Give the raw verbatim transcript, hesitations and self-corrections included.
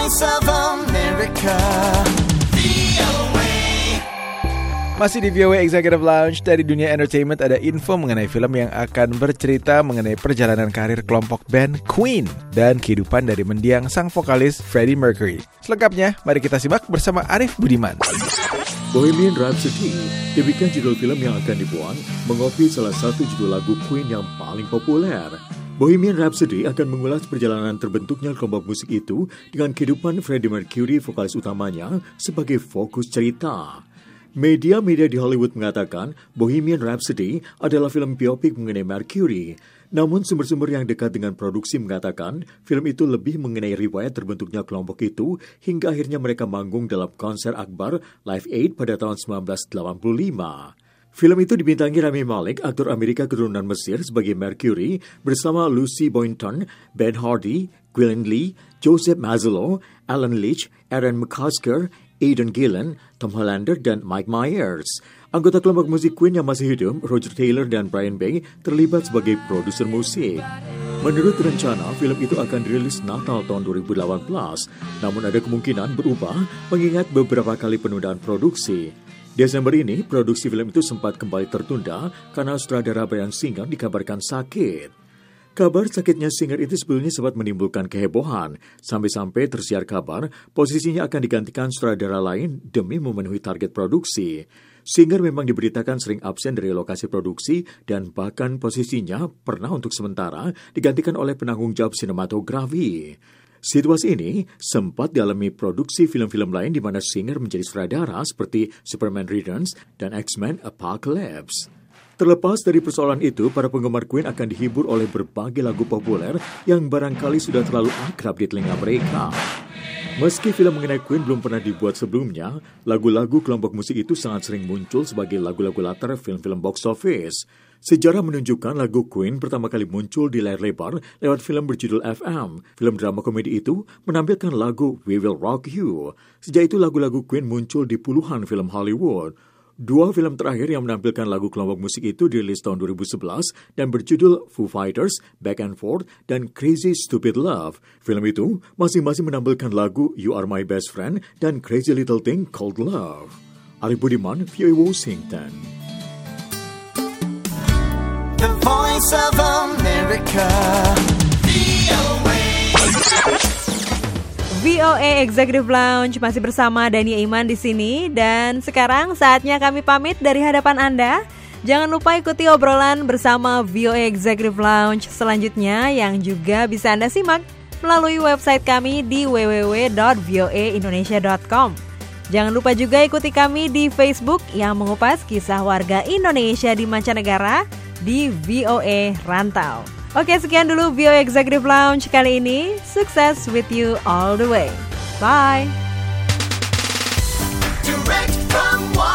Voice of America. Masih di V O A Executive Lounge. Dari dunia entertainment ada info mengenai film yang akan bercerita mengenai perjalanan karir kelompok band Queen dan kehidupan dari mendiang sang vokalis Freddie Mercury. Selengkapnya, mari kita simak bersama Arif Budiman. Bohemian Rhapsody, demikian judul film yang akan dibuat, mengopi salah satu judul lagu Queen yang paling populer. Bohemian Rhapsody akan mengulas perjalanan terbentuknya kelompok musik itu dengan kehidupan Freddie Mercury, vokalis utamanya, sebagai fokus cerita. Media-media di Hollywood mengatakan Bohemian Rhapsody adalah film biopik mengenai Mercury. Namun sumber-sumber yang dekat dengan produksi mengatakan film itu lebih mengenai riwayat terbentuknya kelompok itu hingga akhirnya mereka manggung dalam konser akbar Live Aid pada tahun sembilan belas delapan puluh lima. Film itu dibintangi Rami Malek, aktor Amerika keturunan Mesir, sebagai Mercury bersama Lucy Boynton, Ben Hardy, Gwilyn Lee, Joseph Mazzello, Alan Leach, Aaron McCusker, Aidan Gillen, Tom Hollander, dan Mike Myers. Anggota kelompok musik Queen yang masih hidup, Roger Taylor dan Brian May, terlibat sebagai produser musik. Menurut rencana, film itu akan dirilis Natal tahun dua ribu delapan belas, namun ada kemungkinan berubah mengingat beberapa kali penundaan produksi. Desember ini, produksi film itu sempat kembali tertunda karena sutradara Bryan Singer dikabarkan sakit. Kabar sakitnya Singer itu sebelumnya sempat menimbulkan kehebohan, sampai-sampai tersiar kabar posisinya akan digantikan sutradara lain demi memenuhi target produksi. Singer memang diberitakan sering absen dari lokasi produksi dan bahkan posisinya pernah untuk sementara digantikan oleh penanggung jawab sinematografi. Situasi ini sempat dialami produksi film-film lain di mana Singer menjadi sutradara seperti Superman Returns dan X-Men Apocalypse. Terlepas dari persoalan itu, para penggemar Queen akan dihibur oleh berbagai lagu populer yang barangkali sudah terlalu akrab di telinga mereka. Meski film mengenai Queen belum pernah dibuat sebelumnya, lagu-lagu kelompok musik itu sangat sering muncul sebagai lagu-lagu latar film-film box office. Sejarah menunjukkan lagu Queen pertama kali muncul di layar lebar lewat film berjudul F M. Film drama komedi itu menampilkan lagu We Will Rock You. Sejak itu lagu-lagu Queen muncul di puluhan film Hollywood. Dua film terakhir yang menampilkan lagu kelompok musik itu dirilis tahun dua ribu sebelas dan berjudul Foo Fighters, Back and Forth, dan Crazy Stupid Love. Film itu masing-masing menampilkan lagu You Are My Best Friend dan Crazy Little Thing Called Love. Arif Budiman, V O A Washington. The Voice of America. V O A. V O A Executive Lounge masih bersama Dania Iman di sini, dan sekarang saatnya kami pamit dari hadapan Anda. Jangan lupa ikuti obrolan bersama V O A Executive Lounge selanjutnya yang juga bisa Anda simak melalui website kami di w w w dot v o a indonesia dot com. Jangan lupa juga ikuti kami di Facebook yang mengupas kisah warga Indonesia di mancanegara di V O A Rantau. Oke, sekian dulu V O A Executive Lounge kali ini. Sukses with you all the way. Bye. Direct from